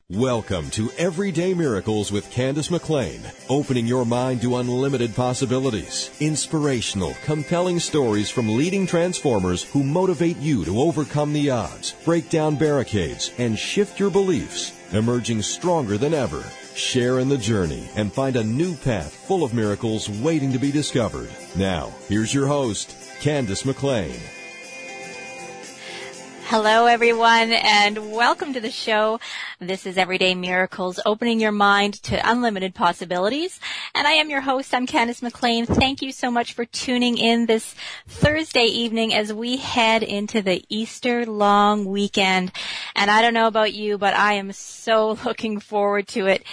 Welcome to Everyday Miracles with Candace McLean, opening your mind to unlimited possibilities. Inspirational, compelling stories from leading transformers who motivate you to overcome the odds, break down barricades, and shift your beliefs, emerging stronger than ever. Share in the journey and find a new path full of miracles waiting to be discovered. Now, here's your host, Candace McLean. Hello, everyone, and welcome to the show. This is Everyday Miracles, opening your mind to unlimited possibilities. And I am your host. I'm Candace McLean. Thank you so much for tuning in this Thursday evening as we head into the Easter long weekend. And I don't know about you, but I am so looking forward to it.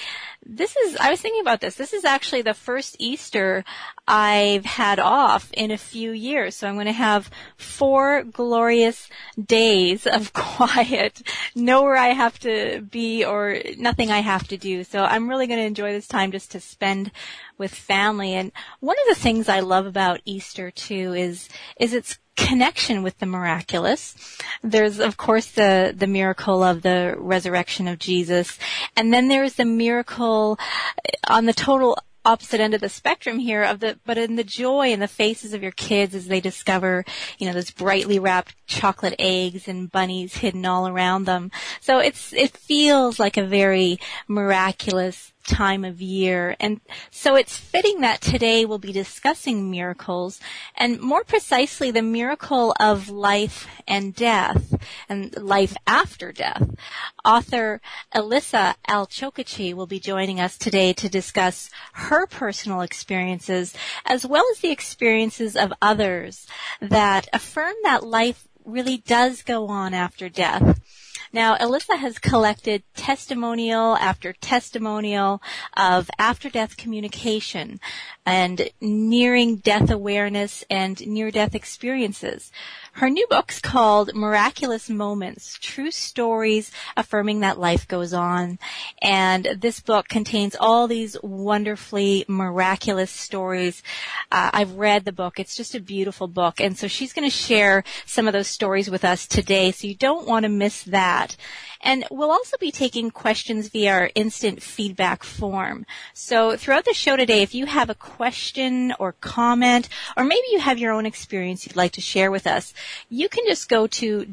I was thinking about this. This is actually the first Easter I've had off in a few years. So I'm going to have 4 glorious days of quiet, nowhere I have to be or nothing I have to do. So I'm really going to enjoy this time just to spend with family. And one of the things I love about Easter too is its connection with the miraculous. There's, of course, the miracle of the resurrection of Jesus. And then there's the miracle on the total opposite end of the spectrum here but in the joy in the faces of your kids as they discover, those brightly wrapped chocolate eggs and bunnies hidden all around them. So it feels like a very miraculous time of year. And so it's fitting that today we'll be discussing miracles, and more precisely the miracle of life and death and life after death. Author Elissa Alchokachi will be joining us today to discuss her personal experiences as well as the experiences of others that affirm that life really does go on after death. Now, Elissa has collected testimonial after testimonial of after-death communication and nearing death awareness and near-death experiences. Her new book's called Miraculous Moments, True Stories Affirming That Life Goes On. And this book contains all these wonderfully miraculous stories. I've read the book. It's just a beautiful book. And so she's going to share some of those stories with us today, so you don't want to miss that. And we'll also be taking questions via our instant feedback form. So throughout the show today, if you have a question or comment, or maybe you have your own experience you'd like to share with us, you can just go to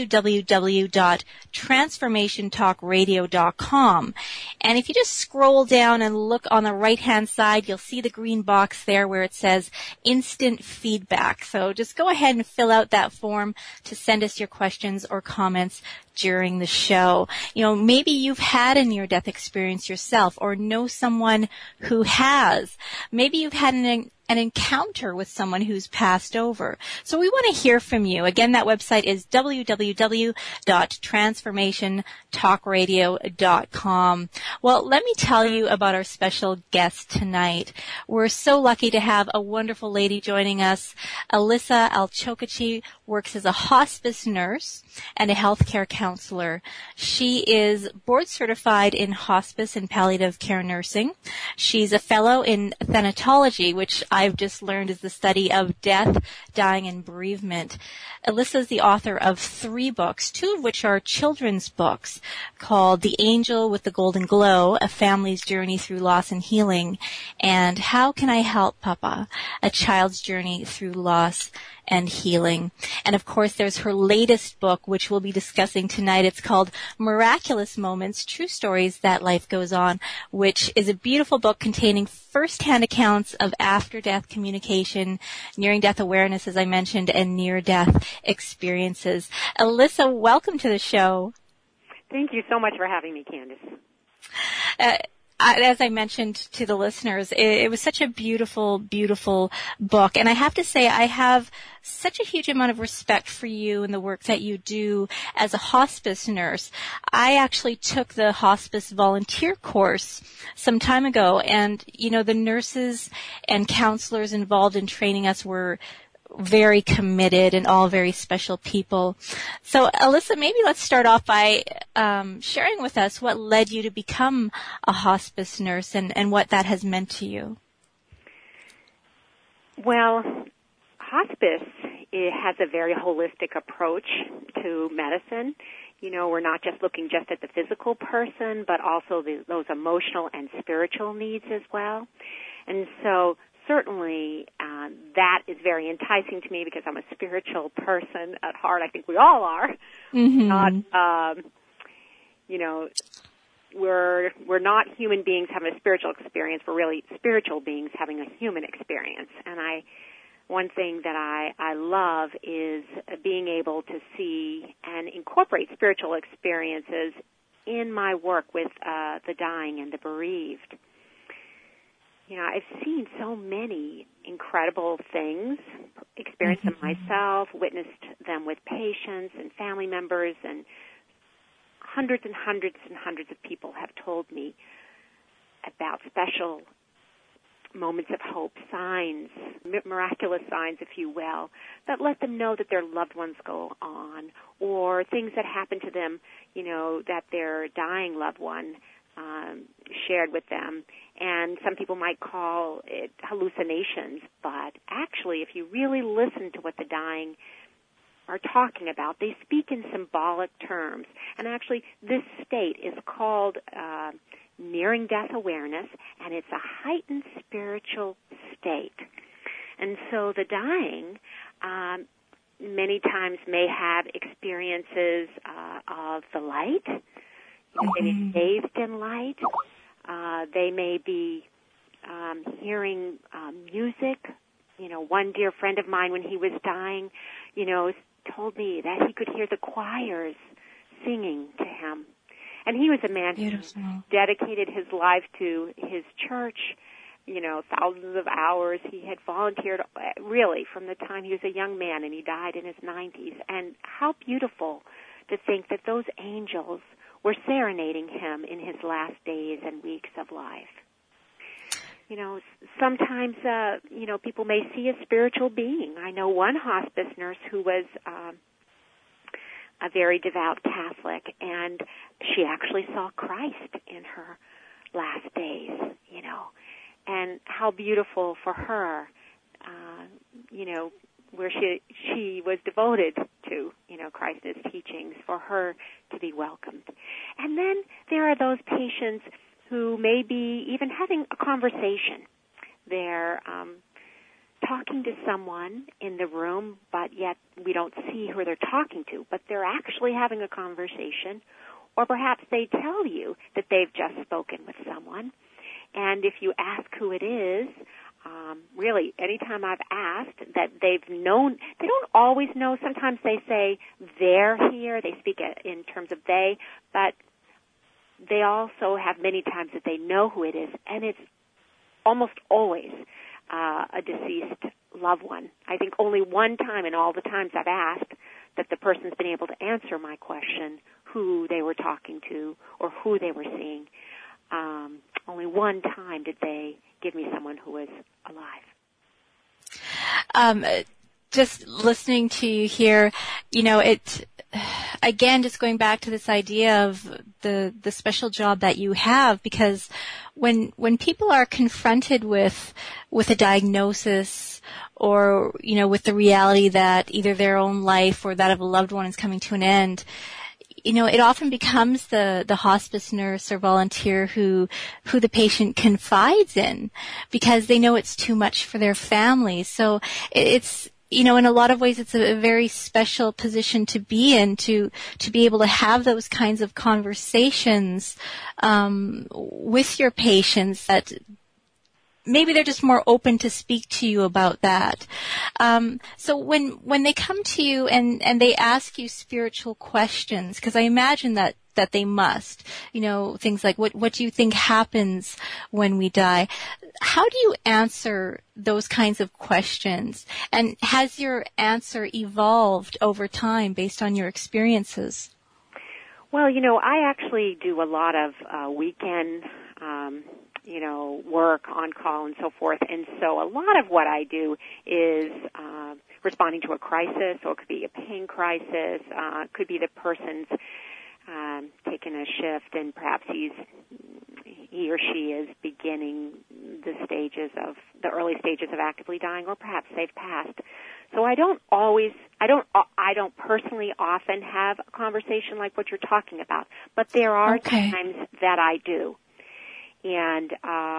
www.transformationtalkradio.com. And if you just scroll down and look on the right-hand side, you'll see the green box there where it says instant feedback. So just go ahead and fill out that form to send us your questions or comments during the show. Maybe you've had a near-death experience yourself or know someone who has. Maybe you've had an encounter with someone who's passed over. So we want to hear from you. Again, that website is www.transformationtalkradio.com. Well, let me tell you about our special guest tonight. We're so lucky to have a wonderful lady joining us. Elissa Alchokachi works as a hospice nurse and a healthcare counselor. She is board certified in hospice and palliative care nursing. She's a fellow in thanatology, which I've just learned is the study of death, dying, and bereavement. Elissa is the author of 3 books, 2 of which are children's books, called The Angel with the Golden Glow, A Family's Journey Through Loss and Healing, and How Can I Help, Papa? A Child's Journey Through Loss and Healing. And of course, there's her latest book, which we'll be discussing tonight. It's called Miraculous Moments, True Stories That Life Goes On, which is a beautiful book containing first-hand accounts of after-death communication, nearing-death awareness, as I mentioned, and near-death experiences. Elissa, welcome to the show. Thank you so much for having me, Candace. As I mentioned to the listeners, it was such a beautiful, beautiful book. And I have to say, I have such a huge amount of respect for you and the work that you do as a hospice nurse. I actually took the hospice volunteer course some time ago, and, the nurses and counselors involved in training us were very committed and all very special people. So, Elissa, maybe let's start off by sharing with us what led you to become a hospice nurse and what that has meant to you. Well, hospice has a very holistic approach to medicine. we're not just looking just at the physical person, but also those emotional and spiritual needs as well. And so certainly that is very enticing to me because I'm a spiritual person at heart. I think we all are. Mm-hmm. Not, we're not human beings having a spiritual experience. We're really spiritual beings having a human experience. And one thing that I love is being able to see and incorporate spiritual experiences in my work with the dying and the bereaved. I've seen so many incredible things, experienced them myself, witnessed them with patients and family members, and hundreds and hundreds and hundreds of people have told me about special moments of hope, signs, miraculous signs, if you will, that let them know that their loved ones go on, or things that happen to them, that their dying loved one shared with them. And some people might call it hallucinations, but actually, if you really listen to what the dying are talking about, they speak in symbolic terms. And actually, this state is called nearing death awareness, and it's a heightened spiritual state. And so the dying many times may have experiences of the light. They may be bathed in light. They may be hearing music. One dear friend of mine, when he was dying, told me that he could hear the choirs singing to him. And he was a man who dedicated his life to his church, thousands of hours. He had volunteered really from the time he was a young man, and he died in his 90s. And how beautiful to think that those angels were serenading him in his last days and weeks of life. Sometimes, people may see a spiritual being. I know one hospice nurse who was a very devout Catholic, and she actually saw Christ in her last days, and how beautiful for her, where she was devoted to, Christ and his teachings, for her to be welcomed. And then there are those patients who may be even having a conversation. They're talking to someone in the room, but yet we don't see who they're talking to, but they're actually having a conversation, or perhaps they tell you that they've just spoken with someone. And if you ask who it is, really, anytime I've asked that they've known, they don't always know. Sometimes they say they're here. They speak in terms of they, but they also have many times that they know who it is, and it's almost always a deceased loved one. I think only one time in all the times I've asked that the person's been able to answer my question, who they were talking to or who they were seeing. Only one time did they give me someone who was alive. Just listening to you here, again, just going back to this idea of the special job that you have, because when people are confronted with a diagnosis or, with the reality that either their own life or that of a loved one is coming to an end, it often becomes the hospice nurse or volunteer who the patient confides in, because they know it's too much for their family. So it's, in a lot of ways, it's a very special position to be in, to be able to have those kinds of conversations with your patients that maybe they're just more open to speak to you about that. So when they come to you and they ask you spiritual questions, because I imagine that they must, things like what do you think happens when we die? How do you answer those kinds of questions? And has your answer evolved over time based on your experiences? Well, I actually do a lot of weekend work on call and so forth. And so a lot of what I do is responding to a crisis, or it could be a pain crisis, could be the person's taking a shift and perhaps he or she is beginning the early stages of actively dying, or perhaps they've passed. So I don't always I don't personally often have a conversation like what you're talking about, but there are times that I do. And,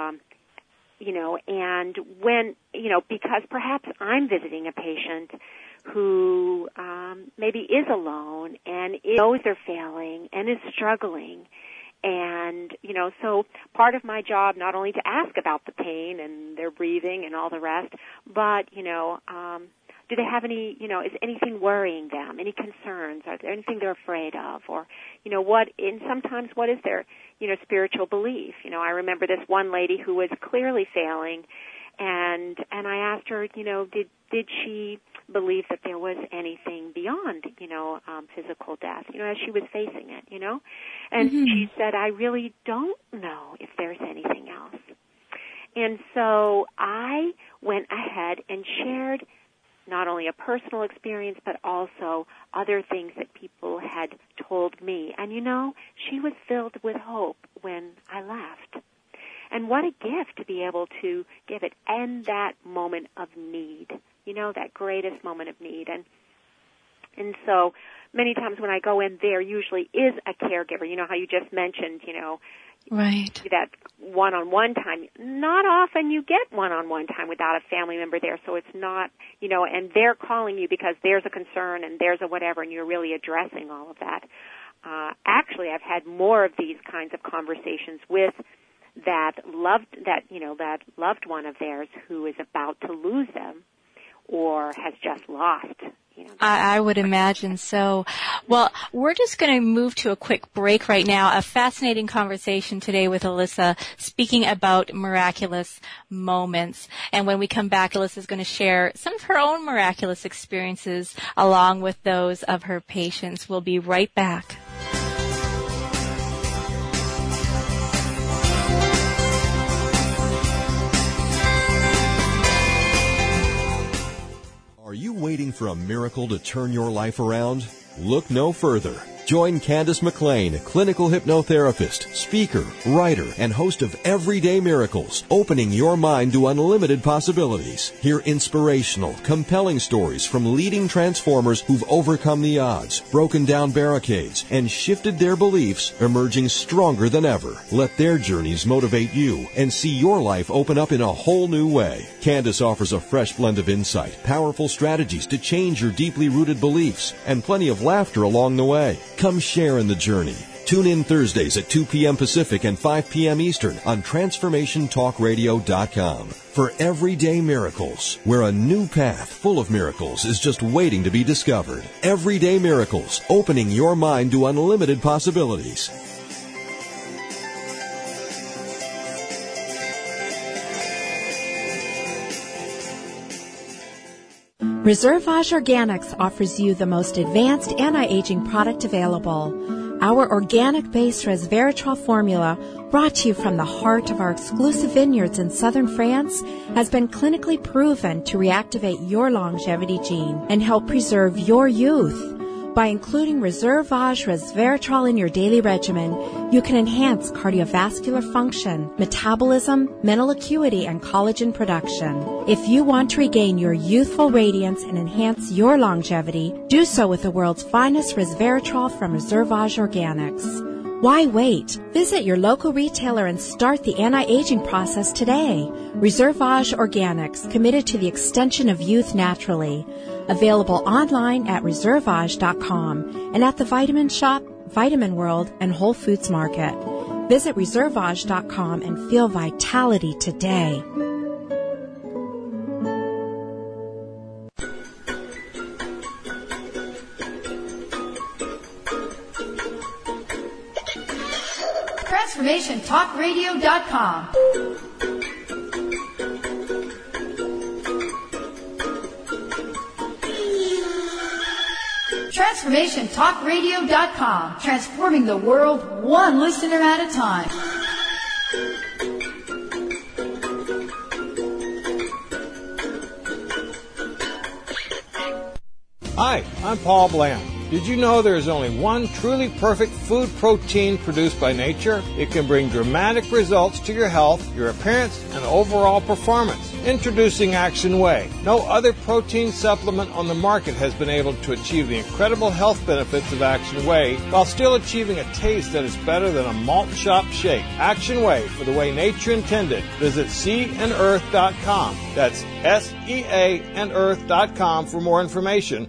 and when, because perhaps I'm visiting a patient who maybe is alone and knows they're failing and is struggling. And, so part of my job, not only to ask about the pain and their breathing and all the rest, but, do they have any, is anything worrying them, any concerns? Are there anything they're afraid of? Or, sometimes what is their, spiritual belief? I remember this one lady who was clearly failing, and I asked her, did she believe that there was anything beyond, physical death, as she was facing it, And she said, I really don't know if there's anything else. And so I went ahead and shared not only a personal experience, but also other things that people had told me. And, she was filled with hope when I left. And what a gift to be able to give it in that moment of need, that greatest moment of need. And so many times when I go in, there usually is a caregiver. How you just mentioned, right, that one-on-one time. Not often you get one-on-one time without a family member there, so it's not, and they're calling you because there's a concern and there's a whatever, and you're really addressing all of that. Actually, I've had more of these kinds of conversations with that loved one of theirs who is about to lose them or has just lost. I would imagine so. Well, we're just going to move to a quick break right now. A fascinating conversation today with Alyssa speaking about miraculous moments. And when we come back, Alyssa is going to share some of her own miraculous experiences along with those of her patients. We'll be right back. Are you waiting for a miracle to turn your life around? Look no further. Join Candace McLean, clinical hypnotherapist, speaker, writer, and host of Everyday Miracles, opening your mind to unlimited possibilities. Hear inspirational, compelling stories from leading transformers who've overcome the odds, broken down barricades, and shifted their beliefs, emerging stronger than ever. Let their journeys motivate you and see your life open up in a whole new way. Candace offers a fresh blend of insight, powerful strategies to change your deeply rooted beliefs, and plenty of laughter along the way. Come share in the journey. Tune in Thursdays at 2 p.m. Pacific and 5 p.m. Eastern on TransformationTalkRadio.com for Everyday Miracles, where a new path full of miracles is just waiting to be discovered. Everyday Miracles, opening your mind to unlimited possibilities. Reservage Organics offers you the most advanced anti-aging product available. Our organic-based resveratrol formula, brought to you from the heart of our exclusive vineyards in southern France, has been clinically proven to reactivate your longevity gene and help preserve your youth. By including Reservage resveratrol in your daily regimen, you can enhance cardiovascular function, metabolism, mental acuity, and collagen production. If you want to regain your youthful radiance and enhance your longevity, do so with the world's finest resveratrol from Reservage Organics. Why wait? Visit your local retailer and start the anti-aging process today. Reservage Organics, committed to the extension of youth naturally. Available online at reservage.com and at the Vitamin Shop, Vitamin World, and Whole Foods Market. Visit reservage.com and feel vitality today. TransformationTalkRadio.com. TransformationTalkRadio.com. Transforming the world one listener at a time. Hi, I'm Paul Bland. Did you know there is only one truly perfect food protein produced by nature? It can bring dramatic results to your health, your appearance, and overall performance. Introducing Action Whey. No other protein supplement on the market has been able to achieve the incredible health benefits of Action Whey while still achieving a taste that is better than a malt shop shake. Action Whey, for the way nature intended. Visit seaandearth.com. That's SEA and earth.com for more information.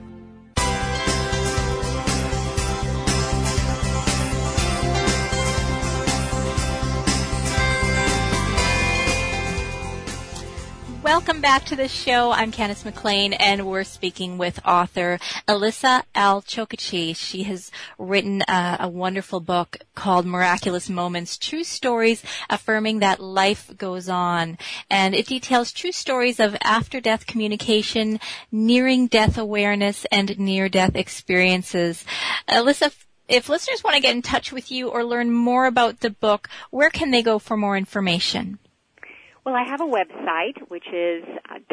Welcome back to the show. I'm Candace McLean, and we're speaking with author Elissa L. Chokichi. She has written a wonderful book called Miraculous Moments, True Stories Affirming That Life Goes On. And it details true stories of after-death communication, nearing-death awareness, and near-death experiences. Elissa, if listeners want to get in touch with you or learn more about the book, where can they go for more information? Well, I have a website, which is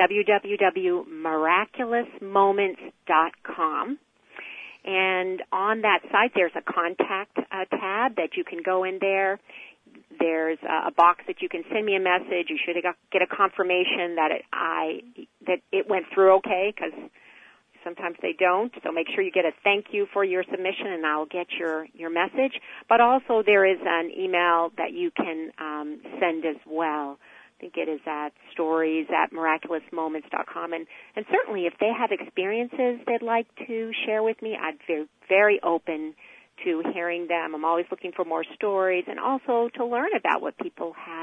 www.miraculousmoments.com. And on that site, there's a contact tab that you can go in there. There's a box that you can send me a message. You should get a confirmation that it went through okay, because sometimes they don't. So make sure you get a thank you for your submission, and I'll get your message. But also there is an email that you can send as well. I think it is at stories@miraculousmoments.com. And certainly if they have experiences they'd like to share with me, I'd be very open to hearing them. I'm always looking for more stories and also to learn about what people have,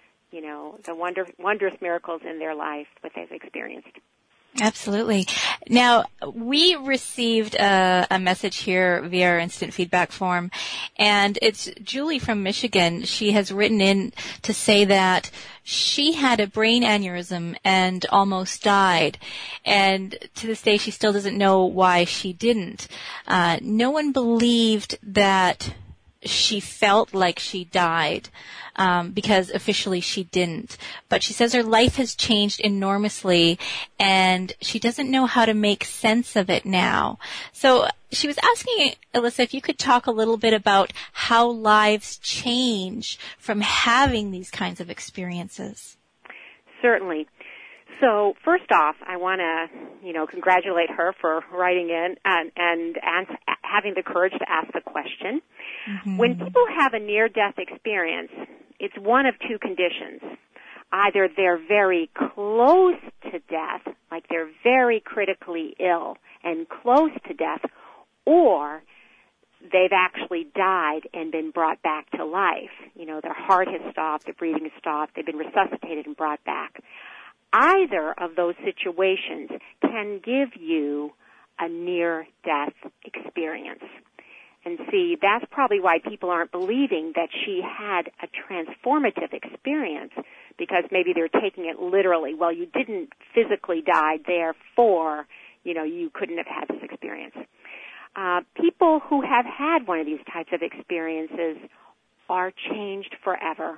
the wondrous miracles in their life, what they've experienced. Absolutely. Now, we received a message here via our instant feedback form, and it's Julie from Michigan. She has written in to say that she had a brain aneurysm and almost died, and to this day she still doesn't know why she didn't. No one believed that she felt like she died, because officially she didn't. But she says her life has changed enormously, and she doesn't know how to make sense of it now. So she was asking, Elissa, if you could talk a little bit about how lives change from having these kinds of experiences. Certainly. So first off, I want to, congratulate her for writing in and having the courage to ask the question. Mm-hmm. When people have a near-death experience, it's one of two conditions. Either they're very close to death, like they're very critically ill and close to death, or they've actually died and been brought back to life. Their heart has stopped, their breathing has stopped, they've been resuscitated and brought back. Either of those situations can give you a near-death experience. And see, that's probably why people aren't believing that she had a transformative experience, because maybe they're taking it literally. Well, you didn't physically die, therefore, you couldn't have had this experience. People who have had one of these types of experiences are changed forever.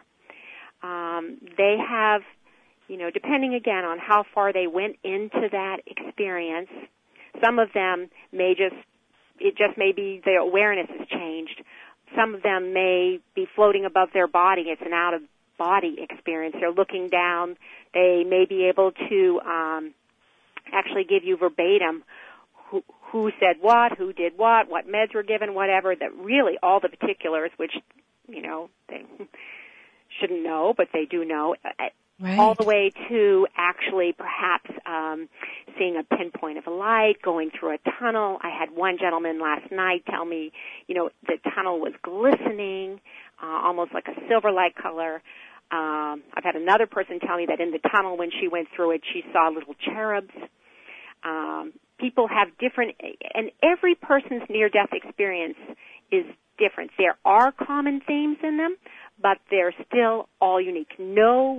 They have, depending again on how far they went into that experience, some of them may it just may be their awareness has changed. Some of them may be floating above their body. It's an out-of-body experience. They're looking down. They may be able to actually give you verbatim who said what, who did what meds were given, whatever, that really all the particulars, which, they shouldn't know, but they do know. Right. All the way to actually perhaps seeing a pinpoint of a light, going through a tunnel. I had one gentleman last night tell me, the tunnel was glistening, almost like a silver-like color. I've had another person tell me that in the tunnel when she went through it, she saw little cherubs. People have different, and every person's near-death experience is different. There are common themes in them, but they're still all unique. No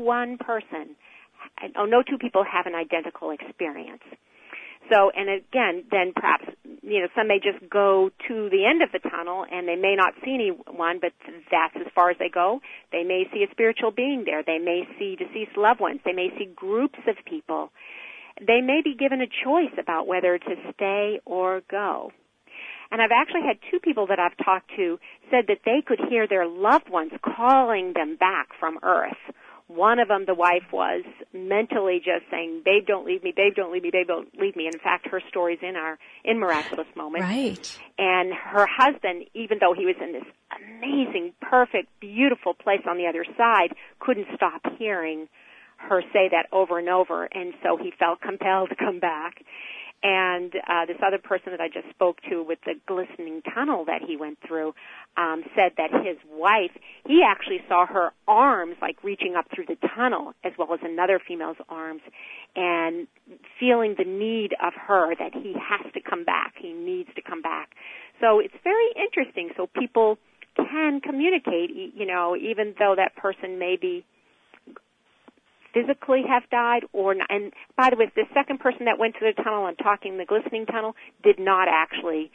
two people have an identical experience. So, and again, then perhaps, some may just go to the end of the tunnel and they may not see anyone, but that's as far as they go. They may see a spiritual being there. They may see deceased loved ones. They may see groups of people. They may be given a choice about whether to stay or go. And I've actually had two people that I've talked to said that they could hear their loved ones calling them back from Earth One of them, the wife, was mentally just saying, "Babe, don't leave me. Babe, don't leave me. Babe, don't leave me." And in fact, her story's in Miraculous Moments. Right. And her husband, even though he was in this amazing, perfect, beautiful place on the other side, couldn't stop hearing her say that over and over, and so he felt compelled to come back. And this other person that I just spoke to with the glistening tunnel that he went through said that his wife, he actually saw her arms like reaching up through the tunnel as well as another female's arms, and feeling the need of her, that he has to come back, he needs to come back. So it's very interesting. So people can communicate, you know, even though that person may be physically have died or not. And by the way, the second person that went to the tunnel and talking the glistening tunnel did not actually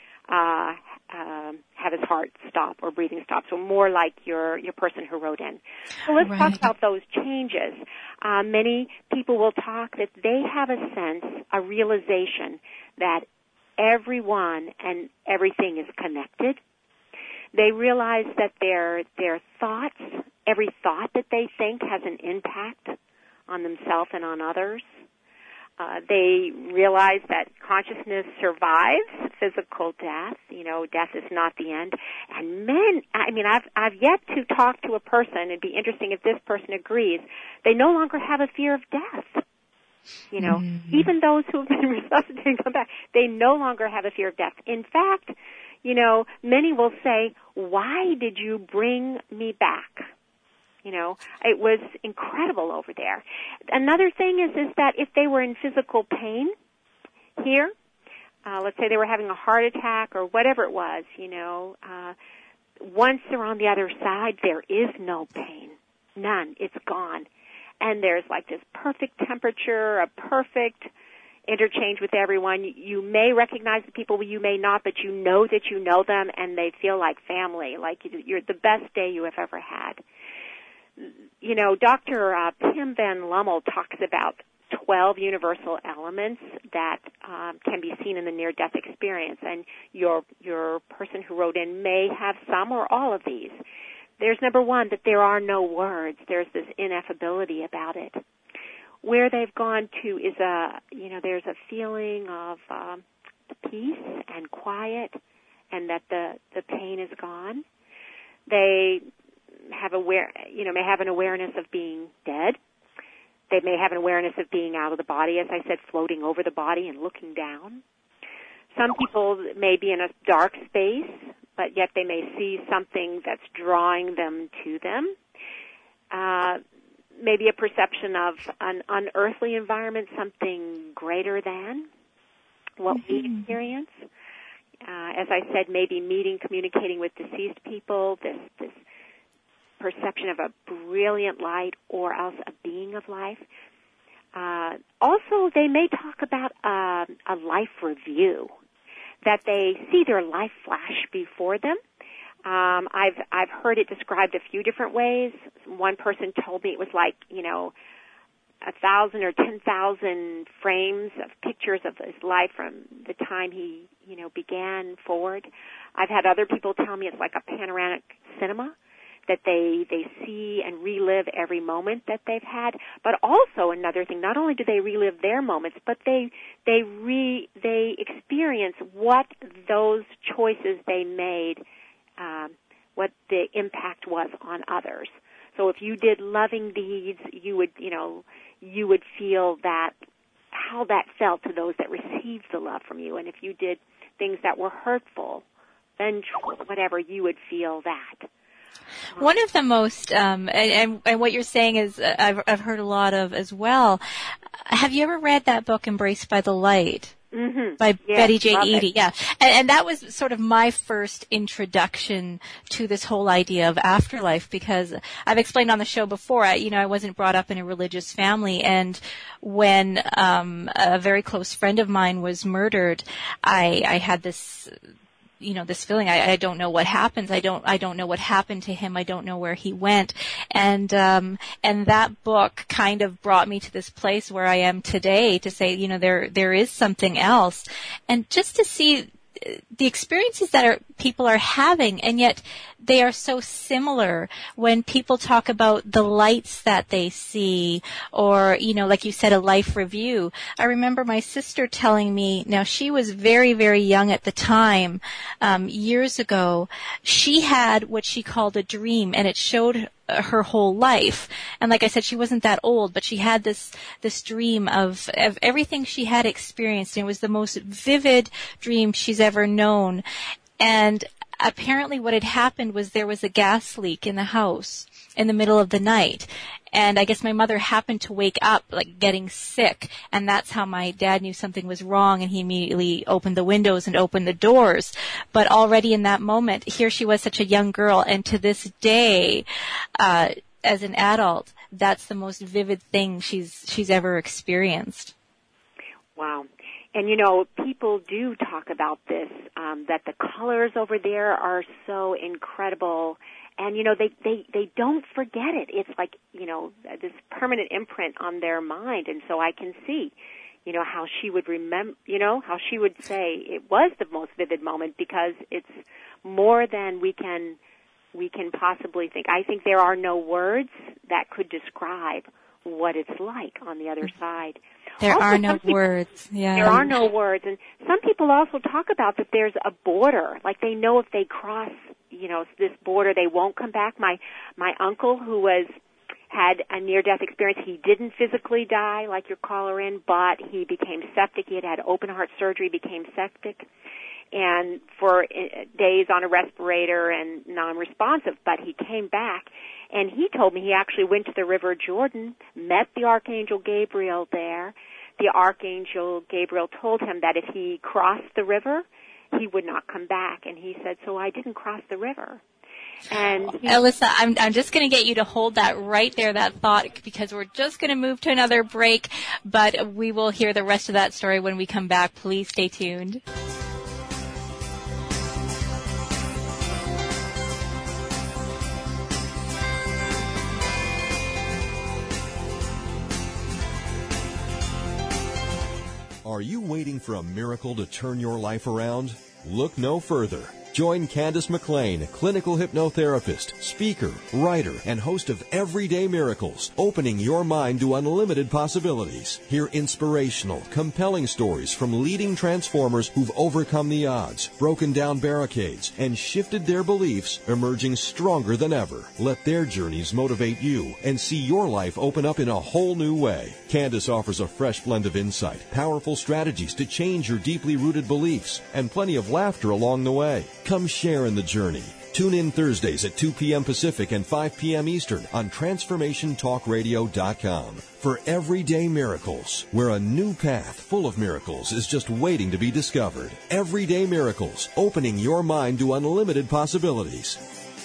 have his heart stop or breathing stop. So more like your person who wrote in. So let's talk about those changes. Many people will talk that they have a sense, a realization that everyone and everything is connected. They realize that their thoughts, every thought that they think has an impact on themselves and on others. They realize that consciousness survives physical death. You know, death is not the end. And I've yet to talk to a person, it'd be interesting if this person agrees, they no longer have a fear of death. You know, even those who have been resuscitated and come back, they no longer have a fear of death. In fact, you know, many will say, "Why did you bring me back?" You know, it was incredible over there. Another thing is that if they were in physical pain here, let's say they were having a heart attack or whatever it was, you know, once they're on the other side, there is no pain. None. It's gone. And there's like this perfect temperature, a perfect interchange with everyone. You may recognize the people, you may not, but you know that you know them, and they feel like family, like you're the best day you have ever had. You know, Dr. Pim Van Lommel talks about 12 universal elements that can be seen in the near-death experience, and your person who wrote in may have some or all of these. There's number one, that there are no words. There's this ineffability about it. Where they've gone to is there's a feeling of peace and quiet, and that the pain is gone. They may have an awareness of being dead. They may have an awareness of being out of the body, as I said, floating over the body and looking down. Some people may be in a dark space, but yet they may see something that's drawing them to them. Maybe a perception of an unearthly environment, something greater than what we experience. As I said, maybe communicating with deceased people, this perception of a brilliant light or else a being of life. Also, they may talk about a life review, that they see their life flash before them. I've heard it described a few different ways. One person told me it was like, 1,000 or 10,000 frames of pictures of his life from the time he, began forward. I've had other people tell me it's like a panoramic cinema, that they see and relive every moment that they've had. But also another thing, not only do they relive their moments, but they experience what those choices they made, what the impact was on others. So if you did loving deeds, you would feel that, how that felt to those that received the love from you. And if you did things that were hurtful, vengeful, whatever, you would feel that. One of the most, and what you're saying is, I've heard a lot of as well. Have you ever read that book, Embraced by the Light? Mm-hmm. By Betty J. Eady, yeah. And that was sort of my first introduction to this whole idea of afterlife, because I've explained on the show before, I wasn't brought up in a religious family, and when a very close friend of mine was murdered, I had this this feeling, I don't know what happens. I don't know what happened to him. I don't know where he went. And that book kind of brought me to this place where I am today, to say, there is something else. And just to see the experiences that people are having, and yet they are so similar when people talk about the lights that they see, or, like you said, a life review. I remember my sister telling me, now she was very, very young at the time, years ago, she had what she called a dream, and it showed her whole life. And like I said, she wasn't that old, but she had this dream of everything she had experienced, and it was the most vivid dream she's ever known. And apparently what had happened was there was a gas leak in the house in the middle of the night. And I guess my mother happened to wake up, like, getting sick, and that's how my dad knew something was wrong, and he immediately opened the windows and opened the doors. But already in that moment, here she was, such a young girl, and to this day, as an adult, that's the most vivid thing she's ever experienced. Wow. And, people do talk about this, that the colors over there are so incredible. And, they don't forget it. It's like, this permanent imprint on their mind. And so I can see, how she would remember, how she would say it was the most vivid moment, because it's more than we can possibly think. I think there are no words that could describe what it's like on the other side. There are no words. Yeah. There are no words. And some people also talk about that there's a border. Like, they know if they cross, this border, they won't come back. My uncle, who had a near-death experience, he didn't physically die like your caller in, but he became septic. He had open heart surgery, became septic, and for days on a respirator and non-responsive, but he came back. And he told me he actually went to the River Jordan, met the Archangel Gabriel there. The Archangel Gabriel told him that if he crossed the river, he would not come back. And he said, so I didn't cross the river. And Alyssa, I'm just going to get you to hold that right there, that thought, because we're just going to move to another break, but we will hear the rest of that story when we come back. Please stay tuned. Are you waiting for a miracle to turn your life around? Look no further. Join Candace McLean, clinical hypnotherapist, speaker, writer, and host of Everyday Miracles, opening your mind to unlimited possibilities. Hear inspirational, compelling stories from leading transformers who've overcome the odds, broken down barricades, and shifted their beliefs, emerging stronger than ever. Let their journeys motivate you and see your life open up in a whole new way. Candace offers a fresh blend of insight, powerful strategies to change your deeply rooted beliefs, and plenty of laughter along the way. Come share in the journey. Tune in Thursdays at 2 p.m. Pacific and 5 p.m. Eastern on TransformationTalkRadio.com for Everyday Miracles, where a new path full of miracles is just waiting to be discovered. Everyday Miracles, opening your mind to unlimited possibilities.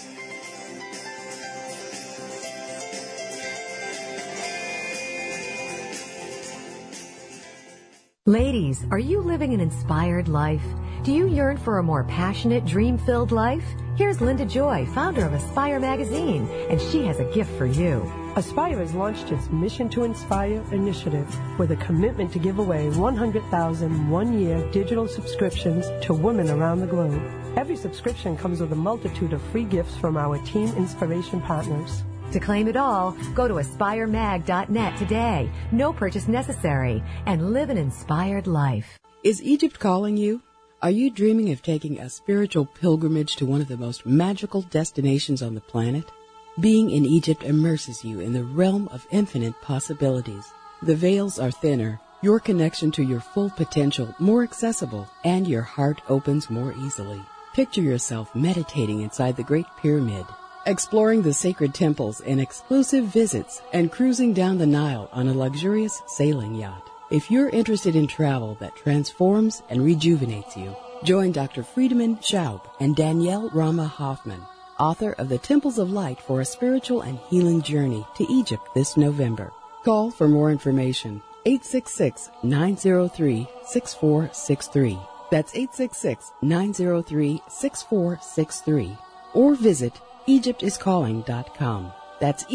Ladies, are you living an inspired life? Do you yearn for a more passionate, dream-filled life? Here's Linda Joy, founder of Aspire Magazine, and she has a gift for you. Aspire has launched its Mission to Inspire initiative with a commitment to give away 100,000 one-year digital subscriptions to women around the globe. Every subscription comes with a multitude of free gifts from our Team Inspiration partners. To claim it all, go to aspiremag.net today. No purchase necessary, and live an inspired life. Is Egypt calling you? Are you dreaming of taking a spiritual pilgrimage to one of the most magical destinations on the planet? Being in Egypt immerses you in the realm of infinite possibilities. The veils are thinner, your connection to your full potential more accessible, and your heart opens more easily. Picture yourself meditating inside the Great Pyramid, exploring the sacred temples in exclusive visits, and cruising down the Nile on a luxurious sailing yacht. If you're interested in travel that transforms and rejuvenates you, join Dr. Friedemann Schaub and Danielle Rama Hoffman, author of The Temples of Light for a Spiritual and Healing Journey to Egypt this November. Call for more information, 866-903-6463. That's 866-903-6463. Or visit EgyptIsCalling.com. That's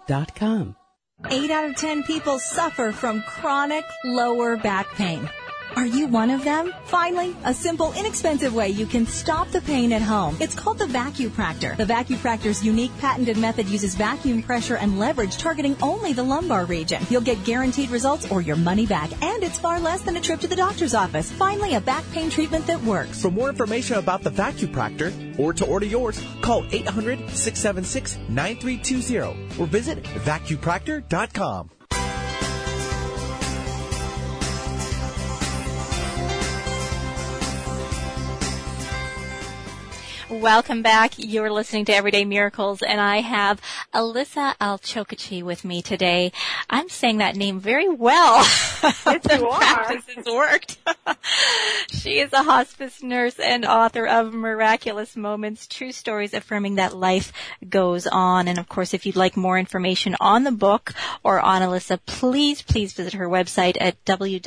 EgyptIsCalling.com. 8 out of 10 people suffer from chronic lower back pain. Are you one of them? Finally, a simple, inexpensive way you can stop the pain at home. It's called the Vacupractor. The Vacupractor's unique patented method uses vacuum pressure and leverage targeting only the lumbar region. You'll get guaranteed results or your money back, and it's far less than a trip to the doctor's office. Finally, a back pain treatment that works. For more information about the Vacupractor or to order yours, call 800-676-9320 or visit vacupractor.com. Welcome back. You're listening to Everyday Miracles, and I have Alyssa Alchokachi with me today. I'm saying that name very well. Yes, you are. Practice has worked. She is a hospice nurse and author of Miraculous Moments, True Stories Affirming That Life Goes On. And, of course, if you'd like more information on the book or on Alyssa, please visit her website at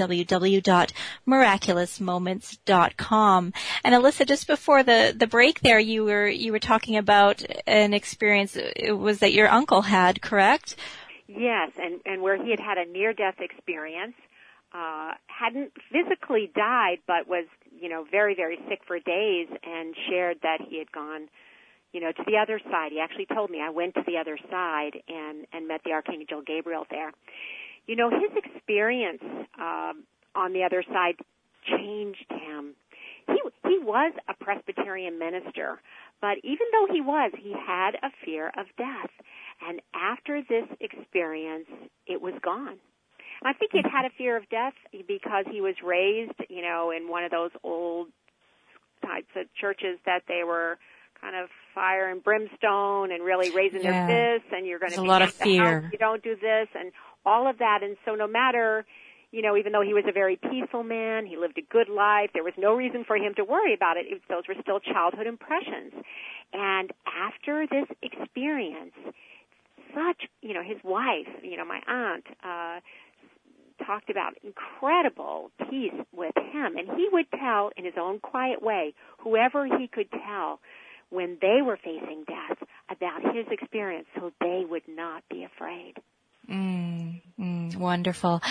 www.miraculousmoments.com. And, Alyssa, just before the break there, you were talking about an experience. It was that your uncle had, correct? Yes, and where he had a near-death experience, hadn't physically died, but was, very, very sick for days, and shared that he had gone, to the other side. He actually told me, I went to the other side and met the Archangel Gabriel there. His experience on the other side changed him. He was a Presbyterian minister, but even though he had a fear of death. And after this experience, it was gone. I think he'd had a fear of death because he was raised, in one of those old types of churches that they were kind of fire and brimstone and really raising their fists, and you're going to be a lot of fear. You don't do this, and all of that. And so no matter, even though he was a very peaceful man, he lived a good life, there was no reason for him to worry about it. Those were still childhood impressions. And after this experience, his wife, my aunt, talked about incredible peace with him. And he would tell in his own quiet way, whoever he could tell when they were facing death about his experience so they would not be afraid. Wonderful.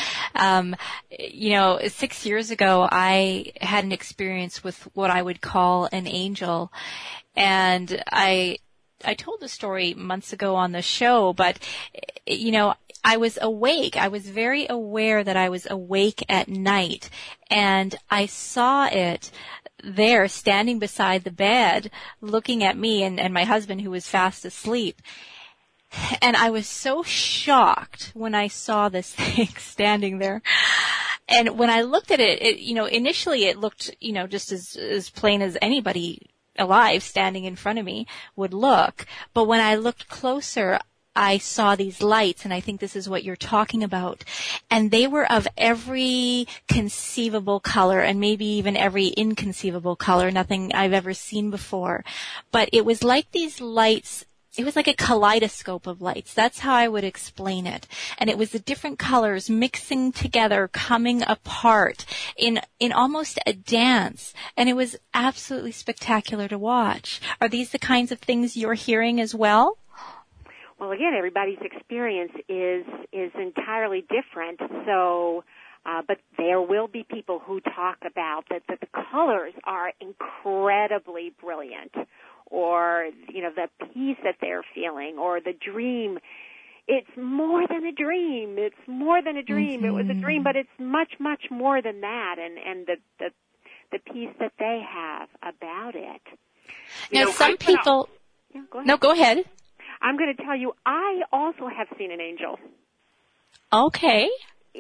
6 years ago, I had an experience with what I would call an angel. And I told the story months ago on the show, but, I was awake. I was very aware that I was awake at night, and I saw it there standing beside the bed, looking at me and my husband, who was fast asleep. And I was so shocked when I saw this thing standing there. And when I looked at it, initially it looked, just as plain as anybody alive standing in front of me would look. But when I looked closer, I saw these lights, and I think this is what you're talking about. And they were of every conceivable color, and maybe even every inconceivable color, nothing I've ever seen before. But it was like these lights, it was like a kaleidoscope of lights. That's how I would explain it. And it was the different colors mixing together, coming apart in almost a dance. And it was absolutely spectacular to watch. Are these the kinds of things you're hearing as well? Well, again, everybody's experience is entirely different. So, but there will be people who talk about that the colors are incredibly brilliant, or the peace that they're feeling, or the dream. It's more than a dream. It's more than a dream. Mm-hmm. It was a dream, but it's much, much more than that. And the peace that they have about it. Now, some people. Go ahead. No, go ahead. I'm going to tell you, I also have seen an angel. Okay.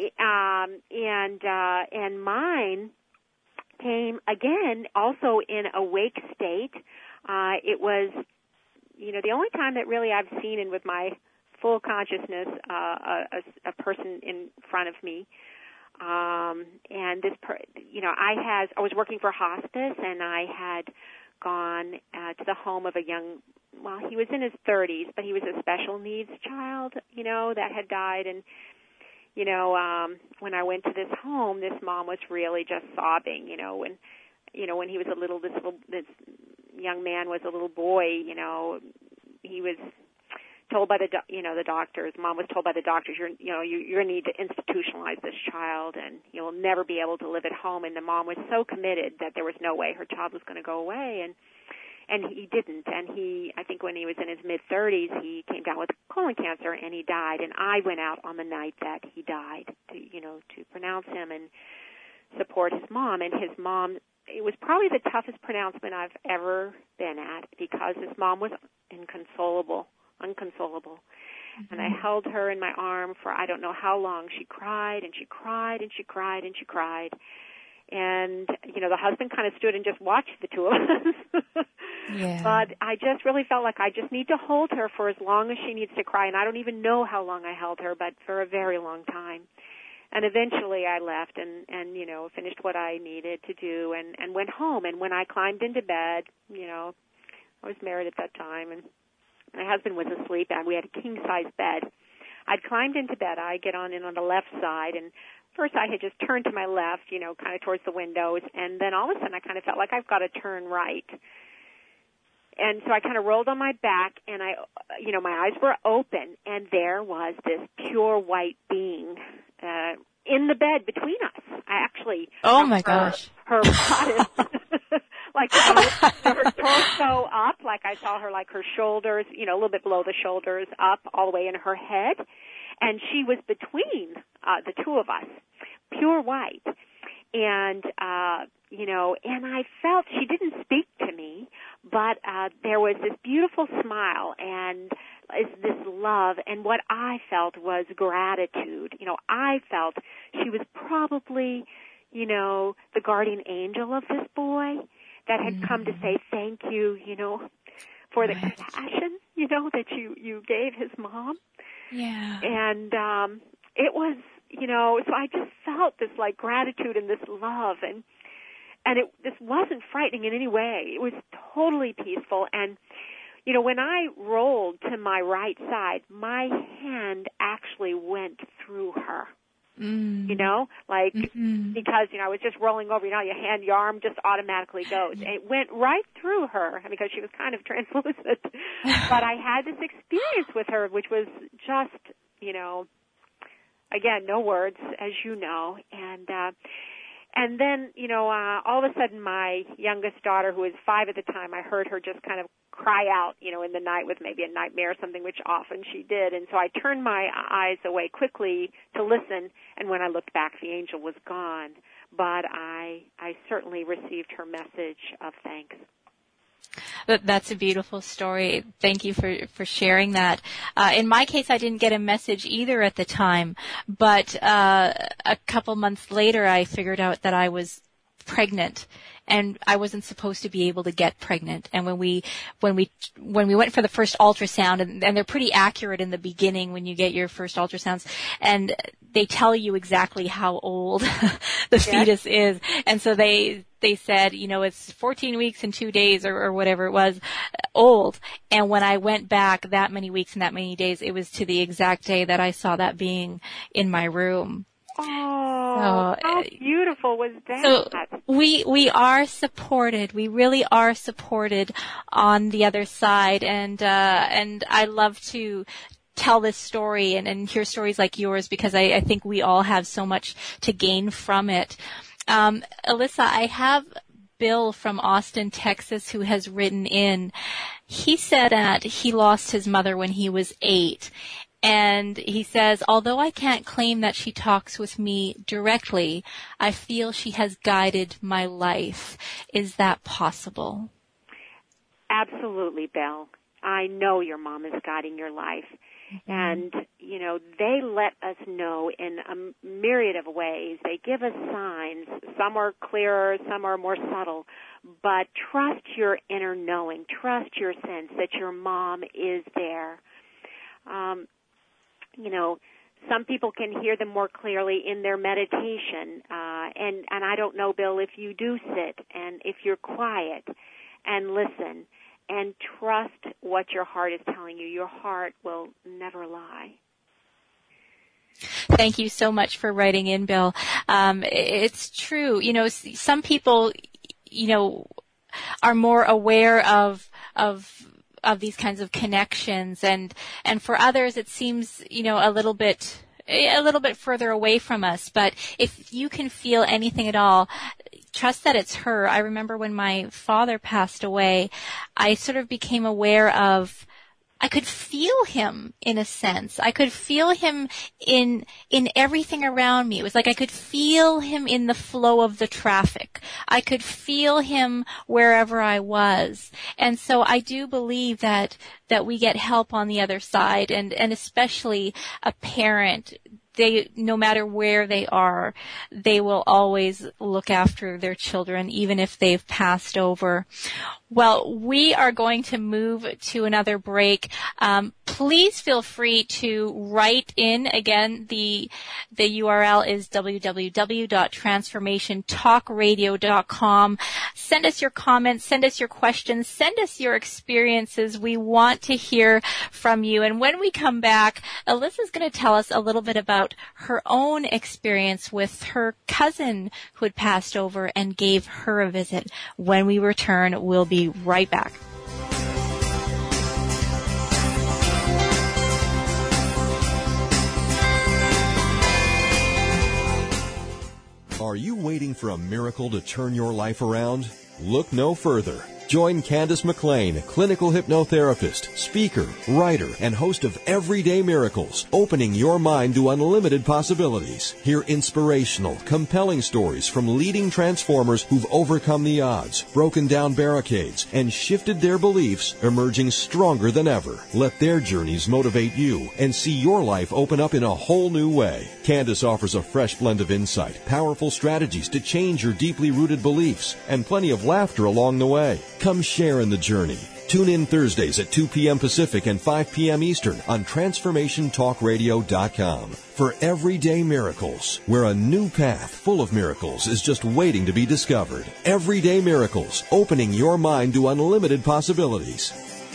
And mine came again also in awake state. It was, the only time that really I've seen, and with my full consciousness, a person in front of me. And this, I was working for hospice, and I had gone to the home of a young, he was in his 30s, but he was a special needs child, that had died. And, when I went to this home, this mom was really just sobbing, when he was this young man was a little boy, he was told by the doctors. Mom was told by the doctors, you're going to need to institutionalize this child, and you'll never be able to live at home. And the mom was so committed that there was no way her child was going to go away, and he didn't. And I think when he was in his mid-30s, he came down with colon cancer, and he died. And I went out on the night that he died to pronounce him and support his mom. And his mom, it was probably the toughest pronouncement I've ever been at, because his mom was unconsolable. Mm-hmm. And I held her in my arm for I don't know how long. She cried and she cried and she cried and she cried. And, the husband kind of stood and just watched the two of us. Yeah. But I just really felt like I just need to hold her for as long as she needs to cry. And I don't even know how long I held her, but for a very long time. And eventually I left and finished what I needed to do and went home. And when I climbed into bed, I was married at that time, and my husband was asleep, and we had a king-size bed. I'd climbed into bed. I get on the left side, and first I had just turned to my left, kind of towards the windows, and then all of a sudden I kind of felt like I've got to turn right. And so I kind of rolled on my back, and my eyes were open, and there was this pure white being in the bed between us. I actually, oh my gosh, her bodice, like her torso up, like I saw her, like her shoulders, a little bit below the shoulders, up all the way in her head, and she was between the two of us, pure white, and and I felt she didn't speak to me, but there was this beautiful smile and this love, and what I felt was gratitude. I felt she was probably, the guardian angel of this boy that had come to say thank you, for the compassion, that you gave his mom. Yeah. And it was, so I just felt this like gratitude and this love, and this wasn't frightening in any way. It was totally peaceful. And when I rolled to my right side, my hand actually went through her. Because, I was just rolling over, your arm just automatically goes. And it went right through her because she was kind of translucent. But I had this experience with her, which was just, again, no words, as you know. And then, all of a sudden my youngest daughter, who was 5 at the time, I heard her just kind of cry out, in the night with maybe a nightmare or something, which often she did. And so I turned my eyes away quickly to listen, and when I looked back, the angel was gone. But I certainly received her message of thanks. That's a beautiful story. Thank you for sharing that. In my case, I didn't get a message either at the time, but a couple months later, I figured out that I was pregnant, and I wasn't supposed to be able to get pregnant. And when we went for the first ultrasound, and they're pretty accurate in the beginning when you get your first ultrasounds, and they tell you exactly how old the fetus is. And so they said, it's 14 weeks and 2 days or whatever it was, old. And when I went back that many weeks and that many days, it was to the exact day that I saw that being in my room. Oh, how beautiful was that? So we are supported. We really are supported on the other side. And I love to tell this story and hear stories like yours, because I think we all have so much to gain from it. Alyssa, I have Bill from Austin, Texas, who has written in. He said that he lost his mother when he was 8. And he says, although I can't claim that she talks with me directly, I feel she has guided my life. Is that possible? Absolutely, Bill. I know your mom is guiding your life. Mm-hmm. And, they let us know in a myriad of ways. They give us signs. Some are clearer, some are more subtle. But trust your inner knowing. Trust your sense that your mom is there. Some people can hear them more clearly in their meditation. And I don't know, Bill, if you do sit and if you're quiet and listen and trust what your heart is telling you, your heart will never lie. Thank you so much for writing in, Bill. It's true. Some people, are more aware of these kinds of connections, and for others it seems, a little bit further away from us. But if you can feel anything at all, trust that it's her. I remember when my father passed away, I sort of became aware of, I could feel him in a sense. I could feel him in everything around me. It was like I could feel him in the flow of the traffic. I could feel him wherever I was. And so I do believe that we get help on the other side, and especially a parent. They, no matter where they are, they will always look after their children, even if they've passed over. Well, we are going to move to another break. Please feel free to write in. Again, the URL is www.transformationtalkradio.com. Send us your comments, send us your questions, send us your experiences. We want to hear from you. And when we come back, Alyssa's going to tell us a little bit about her own experience with her cousin who had passed over and gave her a visit. When we return, we'll be right back. Are you waiting for a miracle to turn your life around? Look no further. Join Candace McLean, clinical hypnotherapist, speaker, writer, and host of Everyday Miracles, opening your mind to unlimited possibilities. Hear inspirational, compelling stories from leading transformers who've overcome the odds, broken down barricades, and shifted their beliefs, emerging stronger than ever. Let their journeys motivate you and see your life open up in a whole new way. Candace offers a fresh blend of insight, powerful strategies to change your deeply rooted beliefs, and plenty of laughter along the way. Come share in the journey. Tune in Thursdays at 2 p.m. Pacific and 5 p.m. Eastern on TransformationTalkRadio.com for Everyday Miracles, where a new path full of miracles is just waiting to be discovered. Everyday Miracles, opening your mind to unlimited possibilities.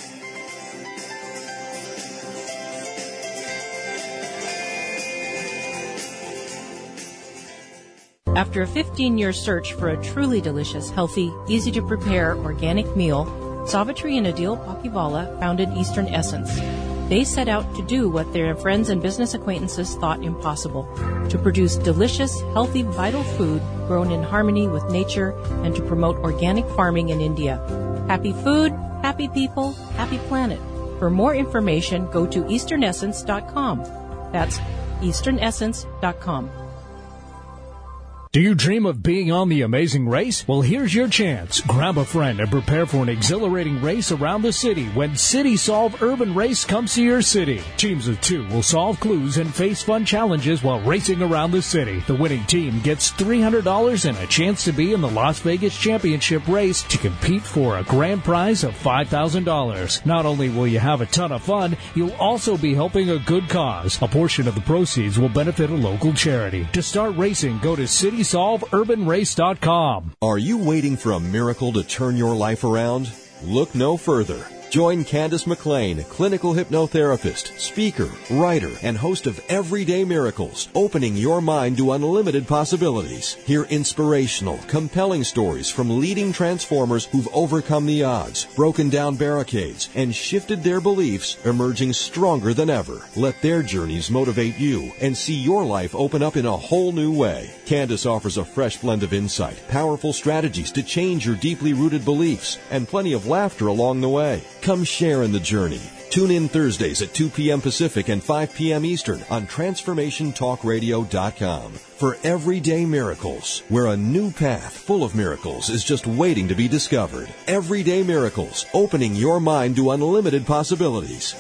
After a 15-year search for a truly delicious, healthy, easy-to-prepare organic meal, Savitri and Adil Pakivala founded Eastern Essence. They set out to do what their friends and business acquaintances thought impossible, to produce delicious, healthy, vital food grown in harmony with nature and to promote organic farming in India. Happy food, happy people, happy planet. For more information, go to easternessence.com. That's easternessence.com. Do you dream of being on The Amazing Race? Well, here's your chance. Grab a friend and prepare for an exhilarating race around the city when City Solve Urban Race comes to your city. Teams of 2 will solve clues and face fun challenges while racing around the city. The winning team gets $300 and a chance to be in the Las Vegas Championship race to compete for a grand prize of $5,000. Not only will you have a ton of fun, you'll also be helping a good cause. A portion of the proceeds will benefit a local charity. To start racing, go to CitySolveUrbanRace.com. Are you waiting for a miracle to turn your life around? Look no further. Join Candace McLean, clinical hypnotherapist, speaker, writer, and host of Everyday Miracles, opening your mind to unlimited possibilities. Hear inspirational, compelling stories from leading transformers who've overcome the odds, broken down barricades, and shifted their beliefs, emerging stronger than ever. Let their journeys motivate you and see your life open up in a whole new way. Candace offers a fresh blend of insight, powerful strategies to change your deeply rooted beliefs, and plenty of laughter along the way. Come share in the journey. Tune in Thursdays at 2 p.m. Pacific and 5 p.m. Eastern on TransformationTalkRadio.com for Everyday Miracles, where a new path full of miracles is just waiting to be discovered. Everyday Miracles, opening your mind to unlimited possibilities.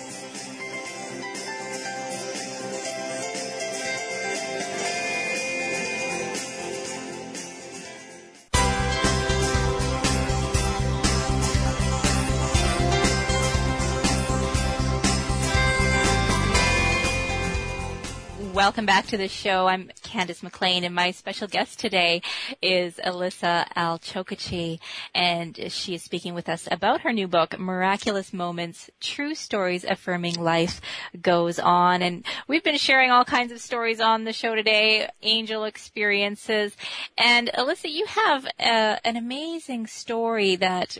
Welcome back to the show. I'm Candace McLean, and my special guest today is Alyssa Al-Chokachi, and she is speaking with us about her new book, Miraculous Moments, True Stories Affirming Life Goes On. And we've been sharing all kinds of stories on the show today, angel experiences. And Alyssa, you have an amazing story that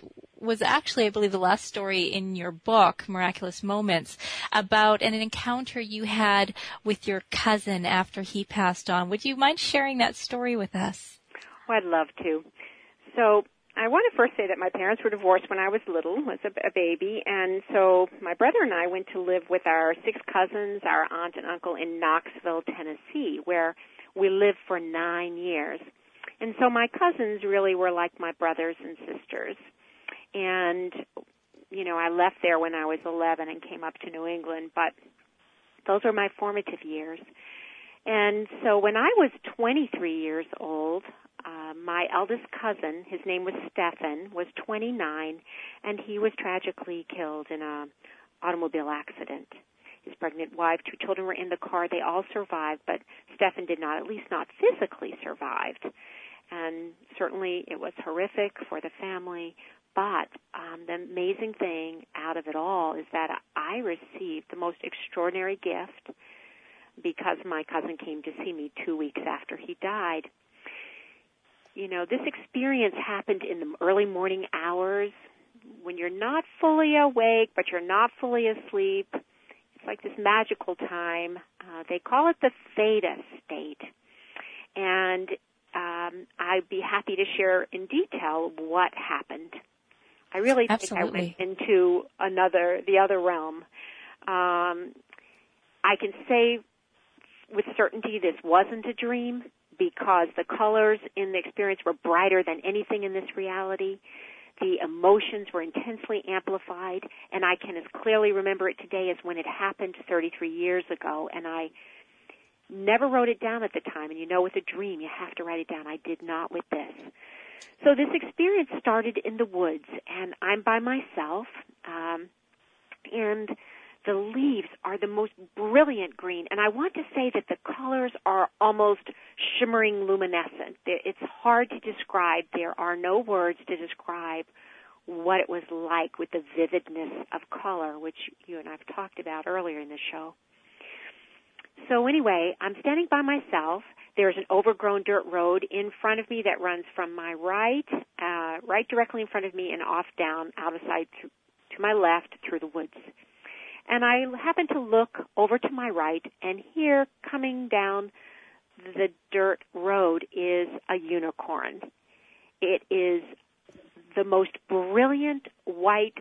was actually, I believe, the last story in your book, Miraculous Moments, about an encounter you had with your cousin after he passed on. Would you mind sharing that story with us? Oh, I'd love to. So I want to first say that my parents were divorced when I was little, was a baby, and so my brother and I went to live with our 6 cousins, our aunt and uncle in Knoxville, Tennessee, where we lived for 9 years. And so my cousins really were like my brothers and sisters. And, you know, I left there when I was 11 and came up to New England, but those are my formative years. And so when I was 23 years old, my eldest cousin, his name was Stephan, was 29, and he was tragically killed in an automobile accident. His pregnant wife, 2 children were in the car. They all survived, but Stephan did not, at least not physically survived. And certainly it was horrific for the family, but the amazing thing out of it all is that I received the most extraordinary gift because my cousin came to see me 2 weeks after he died. You know, this experience happened in the early morning hours when you're not fully awake, but you're not fully asleep. It's like this magical time. They call it the theta state. And I'd be happy to share in detail what happened. I really think I went into the other realm. I can say with certainty this wasn't a dream because the colors in the experience were brighter than anything in this reality. The emotions were intensely amplified, and I can as clearly remember it today as when it happened 33 years ago, and I never wrote it down at the time. And you know, with a dream, you have to write it down. I did not with this. So this experience started in the woods, and I'm by myself, and the leaves are the most brilliant green. And I want to say that the colors are almost shimmering luminescent. It's hard to describe. There are no words to describe what it was like with the vividness of color, which you and I have talked about earlier in the show. So anyway, I'm standing by myself. There's an overgrown dirt road in front of me that runs from my right directly in front of me and off down out of sight to my left through the woods. And I happen to look over to my right, and here coming down the dirt road is a unicorn. It is the most brilliant white,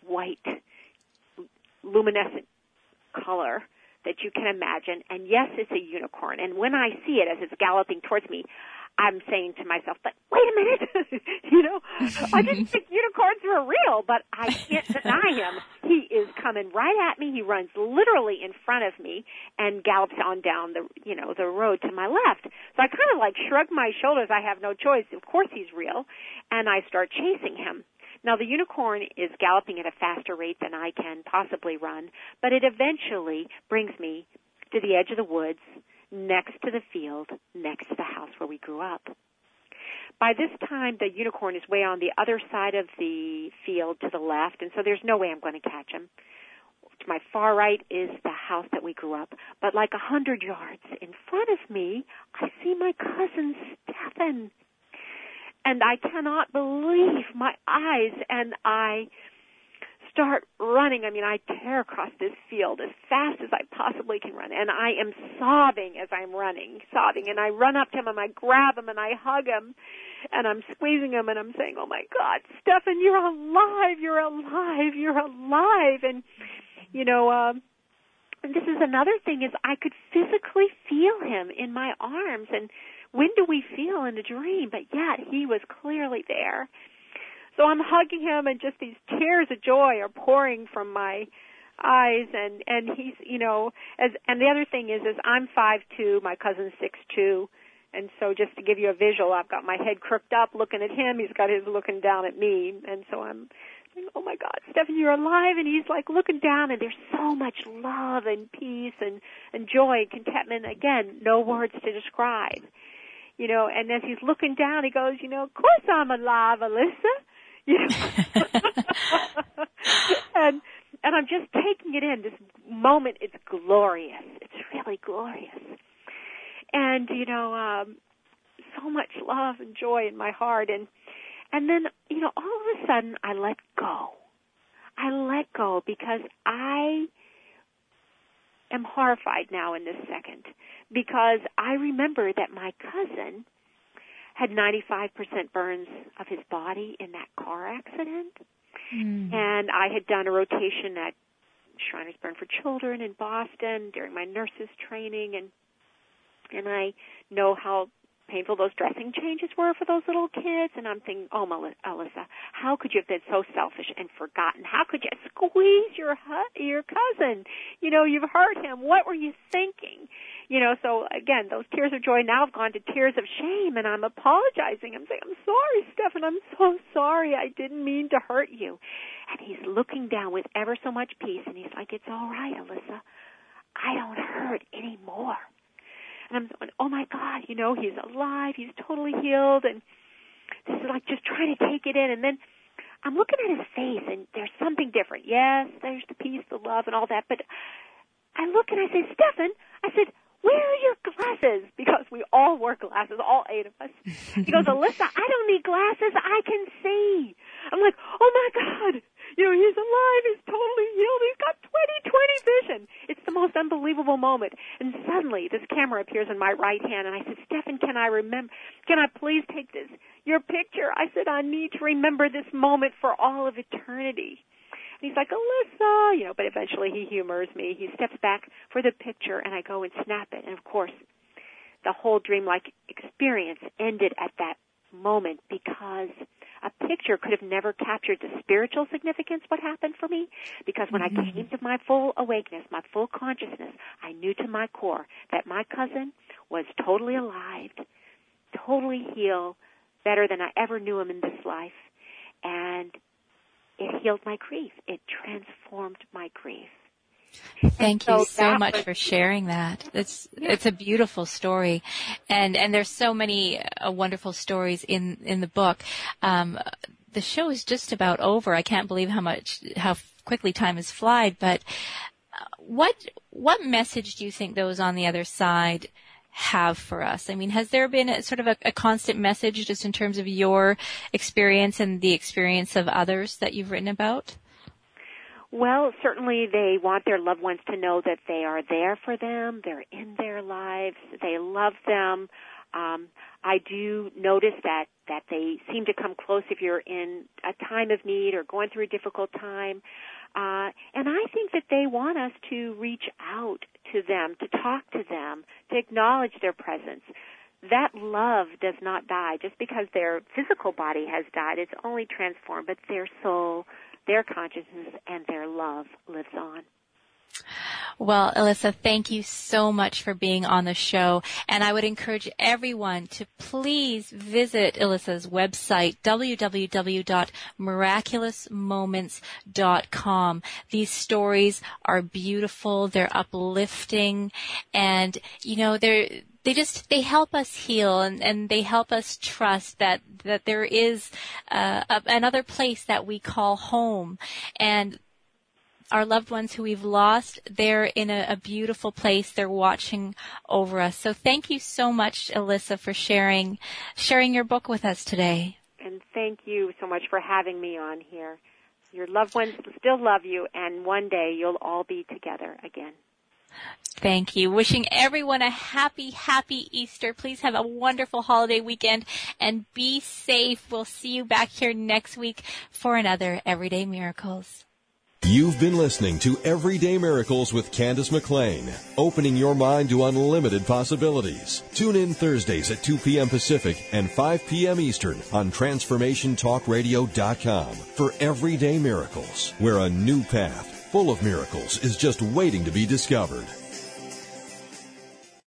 luminescent color that you can imagine. And yes, it's a unicorn. And when I see it as it's galloping towards me, I'm saying to myself, but wait a minute, you know, I didn't think unicorns were real, but I can't deny him. He is coming right at me. He runs literally in front of me and gallops on down the road to my left. So I kind of like shrug my shoulders. I have no choice. Of course he's real. And I start chasing him. Now, the unicorn is galloping at a faster rate than I can possibly run, but it eventually brings me to the edge of the woods, next to the field, next to the house where we grew up. By this time, the unicorn is way on the other side of the field to the left, and so there's no way I'm going to catch him. To my far right is the house that we grew up, but like 100 yards in front of me, I see my cousin Stephan. And I cannot believe my eyes, and I start running. I mean, I tear across this field as fast as I possibly can run, and I am sobbing as I'm running, and I run up to him, and I grab him, and I hug him, and I'm squeezing him, and I'm saying, oh, my God, Stephan, you're alive, you're alive, you're alive. And, you know, and this is another thing is I could physically feel him in my arms, and when do we feel in a dream? But yet he was clearly there. So I'm hugging him, and just these tears of joy are pouring from my eyes. And he's, you know, and the other thing is I'm 5'2", my cousin's 6'2", and so just to give you a visual, I've got my head crooked up looking at him. He's got his looking down at me, and so I'm saying, oh my God, Stephan, you're alive. And he's like looking down, and there's so much love and peace and joy and contentment. Again, no words to describe. You know, and as he's looking down, he goes, you know, of course I'm alive, Alyssa. You know? and I'm just taking it in. This moment, it's glorious. It's really glorious. And, you know, so much love and joy in my heart. And And then, all of a sudden I let go. I let go because I am horrified now in this second, because I remember that my cousin had 95% burns of his body in that car accident. And I had done a rotation at Shriners Burn for Children in Boston during my nurses training, and I know how painful those dressing changes were for those little kids. And I'm thinking, oh, Alyssa, how could you have been so selfish and forgotten? How could you squeeze your cousin? You've hurt him. What were you thinking? So again, those tears of joy now have gone to tears of shame, and I'm apologizing. I'm saying, I'm sorry, Stephan. I'm so sorry. I didn't mean to hurt you. And he's looking down with ever so much peace, and he's like, it's all right, Alyssa. I don't hurt anymore. And I'm going, oh, my God, he's alive. He's totally healed. And this is like just trying to take it in. And then I'm looking at his face, and there's something different. Yes, there's the peace, the love, and all that. But I look and I say, Stephan, I said, where are your glasses? Because we all wore glasses, all 8 of us. He goes, Alyssa, I don't need glasses. I can see. I'm like, oh, my God. He's alive. He's totally healed. He's got 20/20 vision. It's the most unbelievable moment. And suddenly this camera appears in my right hand, and I said, Stephan, can I please take your picture? I said, I need to remember this moment for all of eternity. And he's like, Alyssa, but eventually he humors me. He steps back for the picture, and I go and snap it. And, of course, the whole dreamlike experience ended at that moment, because a picture could have never captured the spiritual significance what happened for me, because when I came to my full awakeness, my full consciousness, I knew to my core that my cousin was totally alive, totally healed, better than I ever knew him in this life, and it healed my grief. It transformed my grief. Thank you so much for sharing that. It's a beautiful story, and there's so many wonderful stories in the book. The show is just about over. I can't believe how quickly time has flown. But what message do you think those on the other side have for us? I mean, has there been a constant message just in terms of your experience and the experience of others that you've written about? Well, certainly they want their loved ones to know that they are there for them, they're in their lives, they love them. I do notice that they seem to come close if you're in a time of need or going through a difficult time. And I think that they want us to reach out to them, to talk to them, to acknowledge their presence. That love does not die. Just because their physical body has died, it's only transformed, but their soul, their consciousness, and their love lives on. Well, Alyssa, thank you so much for being on the show. And I would encourage everyone to please visit Alyssa's website, www.miraculousmoments.com. These stories are beautiful. They're uplifting. And, they help us heal, and they help us trust that there is another place that we call home. And our loved ones who we've lost, they're in a beautiful place. They're watching over us. So thank you so much, Alyssa, for sharing your book with us today. And thank you so much for having me on here. Your loved ones still love you, and one day you'll all be together again. Thank you. Wishing everyone a happy, happy Easter. Please have a wonderful holiday weekend and be safe. We'll see you back here next week for another Everyday Miracles. You've been listening to Everyday Miracles with Candace McLean, opening your mind to unlimited possibilities. Tune in Thursdays at 2 p.m. Pacific and 5 p.m. Eastern on TransformationTalkRadio.com for Everyday Miracles, where a new path full of miracles is just waiting to be discovered.